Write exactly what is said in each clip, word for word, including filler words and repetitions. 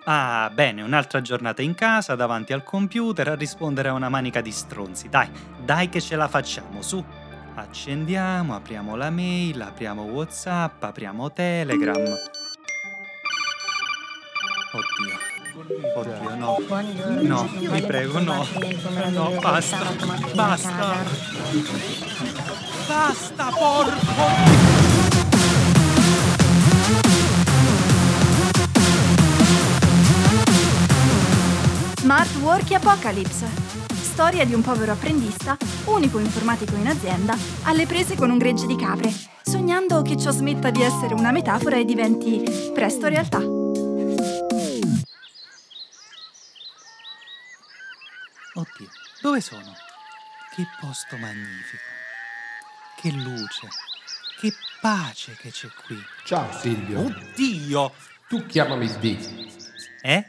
Ah, bene, un'altra giornata in casa, davanti al computer, a rispondere a una manica di stronzi. Dai, dai che ce la facciamo, su. Accendiamo, apriamo la mail, apriamo WhatsApp, apriamo Telegram. Oddio, oddio, no. No, vi prego, no. No, basta, basta. Basta, porco! Smart Work Apocalypse. Storia di un povero apprendista, unico informatico in azienda, alle prese con un gregge di capre, sognando che ciò smetta di essere una metafora e diventi presto realtà. Oddio, dove sono? Che posto magnifico. Che luce. Che pace che c'è qui. Ciao Silvio. Oddio! Tu chiamami D. Eh?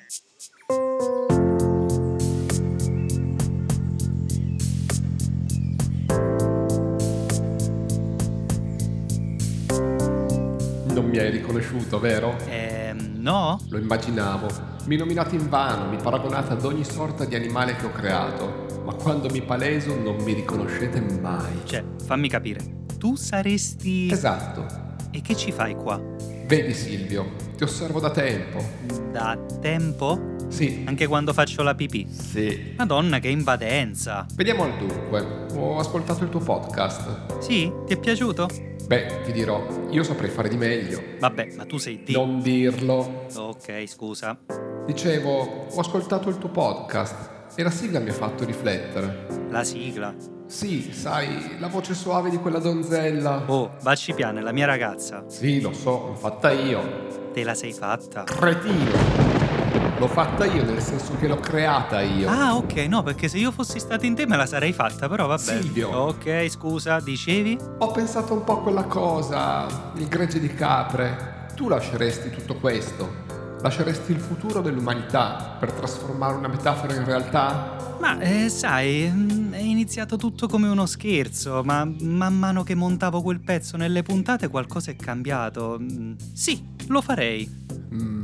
Non mi hai riconosciuto, vero? Ehm, no? Lo immaginavo. Mi nominate invano, mi paragonate ad ogni sorta di animale che ho creato. Ma quando mi paleso non mi riconoscete mai. Cioè, fammi capire. Tu saresti... Esatto. E che ci fai qua? Vedi Silvio, ti osservo da tempo. Da tempo? Sì. Anche quando faccio la pipì? Sì. Madonna, che invadenza! Vediamo al dunque. Ho ascoltato il tuo podcast. Sì? Ti è piaciuto? Beh, ti dirò, io saprei fare di meglio. Vabbè, ma tu sei D. Non dirlo. Ok, scusa. Dicevo, ho ascoltato il tuo podcast e la sigla mi ha fatto riflettere. La sigla. Sì, sai, la voce suave di quella donzella. Oh, baci piano, è la mia ragazza. Sì, lo so, l'ho fatta io. Te la sei fatta? Cretino. L'ho fatta io, nel senso che l'ho creata io. Ah, ok, no, perché se io fossi stato in te me la sarei fatta, però vabbè. Silvio. Ok, scusa, dicevi? Ho pensato un po' a quella cosa, il gregge di capre. Tu lasceresti tutto questo? Lasceresti il futuro dell'umanità per trasformare una metafora in realtà? Ma, eh, sai, è iniziato tutto come uno scherzo, ma man mano che montavo quel pezzo nelle puntate qualcosa è cambiato. Sì, lo farei. Mm,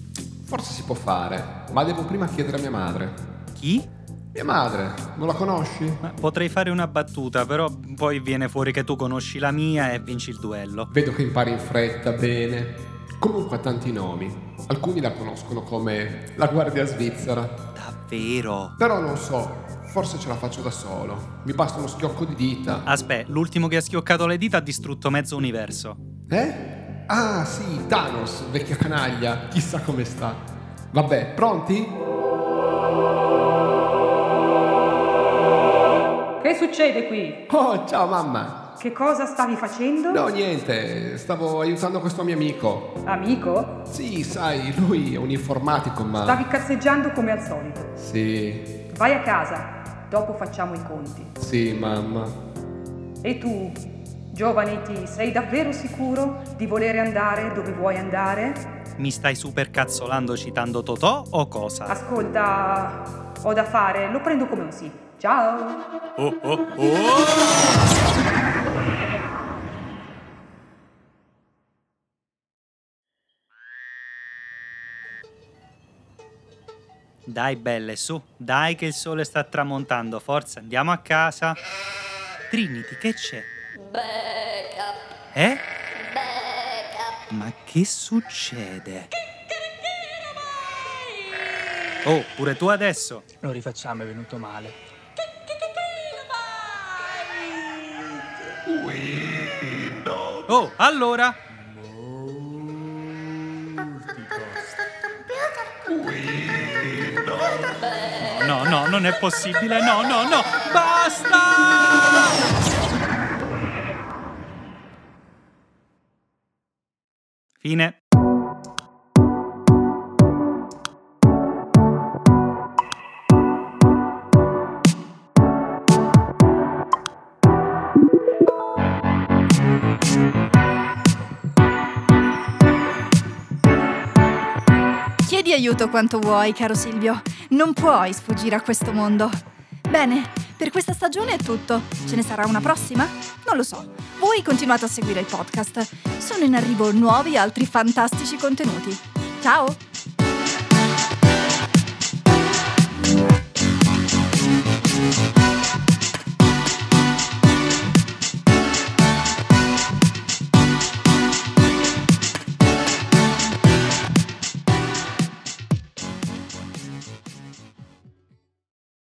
forse si può fare, ma devo prima chiedere a mia madre. Chi? Mia madre, non la conosci? Ma potrei fare una battuta, però poi viene fuori che tu conosci la mia e vinci il duello. Vedo che impari in fretta, bene. Comunque ha tanti nomi. Alcuni la conoscono come la guardia svizzera. Davvero? Però non so, forse ce la faccio da solo. Mi basta uno schiocco di dita. Aspetta, l'ultimo che ha schioccato le dita ha distrutto mezzo universo. Eh? Ah sì, Thanos, vecchia canaglia. Chissà come sta. Vabbè, pronti? Che succede qui? Oh, ciao mamma. Che cosa stavi facendo? No, niente, stavo aiutando questo mio amico. Amico? Sì, sai, lui è un informatico, ma... Stavi cazzeggiando come al solito. Sì. Vai a casa, dopo facciamo i conti. Sì, mamma. E tu, giovane T, sei davvero sicuro di volere andare dove vuoi andare? Mi stai super cazzolando citando Totò o cosa? Ascolta, ho da fare, lo prendo come un sì. Ciao! Oh oh oh! Dai belle, su, dai che il sole sta tramontando, forza, andiamo a casa. Trinity, che c'è? Backup. Eh? Backup. Ma che succede? Oh, pure tu adesso? Lo rifacciamo, è venuto male. Oh, allora? No, no, non è possibile, no, no, no, basta! Fine. Chiedi aiuto quanto vuoi, caro Silvio. Non puoi sfuggire a questo mondo. Bene, per questa stagione è tutto. Ce ne sarà una prossima? Non lo so. Voi continuate a seguire il podcast. Sono in arrivo nuovi altri fantastici contenuti. Ciao!